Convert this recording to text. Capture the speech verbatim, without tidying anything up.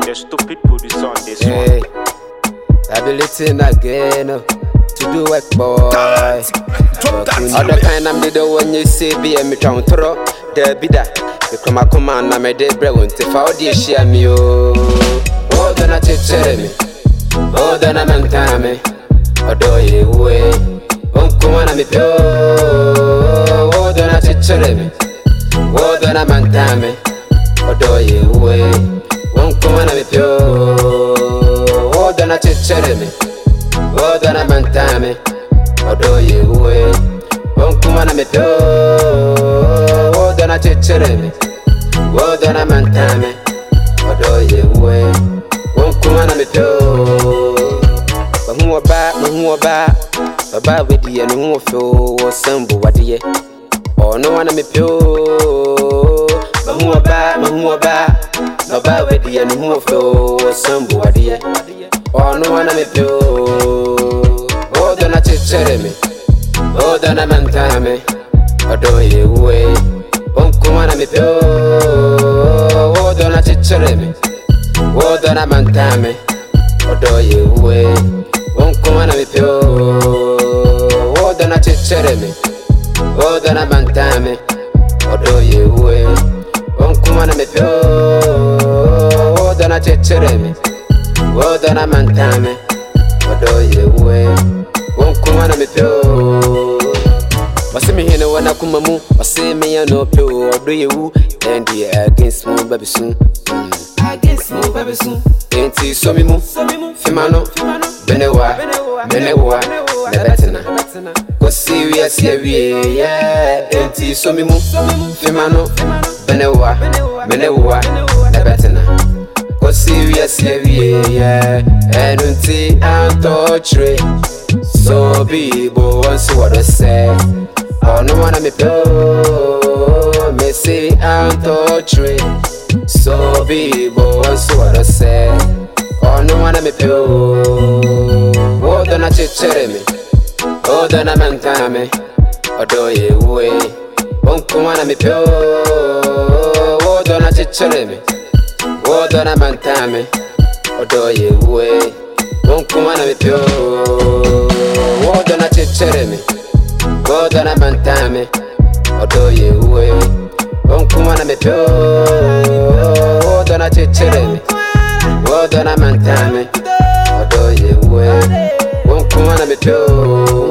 the stupid producer on this Hey, one. ability again uh, to do work, boy. Other kind of the one you see be a mitron throw the bida. The coma command, I'm a dead bread to found the share me. Oh, then I tell me. Oh, then I'm in time. Although you way, Uncle, I'm a pure. Oh, then I tell me. Oh, then I'm in time. Although you way, Uncle, I'm a pure. Oh, then I tell me. Oh, then I'm in time. Although you way, Uncle, I'm a pure. Oh, then I tell me. Oh, then I'm in time. Although you way, Uncle, I'm a pure. Who about, who about, about with the and who feel was some body. Oh, no one am pure. But who about, who about, about with the and who feel was some body. Oh, no one am pure. Oh, then I tell me. Oh, then I'm in time. Although you way, Uncle, I'm pure. Oh, then I tell me. Oh, then I'm in time. Although you way. Uncle, I'm pure. Oh, then I tell me. Oh, then I'm in time. Although you way. Uncle, I'm pure. Oh, then I tell me. Oh, then I'm in time. Although you way. Uncle, I'm pure. What's me here when I come home? I say me I know pure. Do you? And the against me, baby soon. Against me, baby soon. Ain't you so me move? Fimano, Benewa, Benewa, Nebetina. Go serious here, yeah. Ain't you so me move? Fimano, Benewa, Benewa, Nebetina. Go serious here, yeah. And until I'm torture, so be once what I say. Oh, no one I'm a pure. Me say I'm torture. So be once what I say. Oh, no one I'm a pure. Oh, then I tell me. Oh, then I'm in time. Although you way. Uncle, I'm a pure. Oh, then I tell me. Oh, then I'm in time. Although you way. Uncle, I'm a pure. Oh, then I tell me. Oh, then I'm in time. Although you way. Uncle, I'm a pure. Oh, then I tell me. Oh, then I'm in time. Although you way. Uncle, I'm a pure.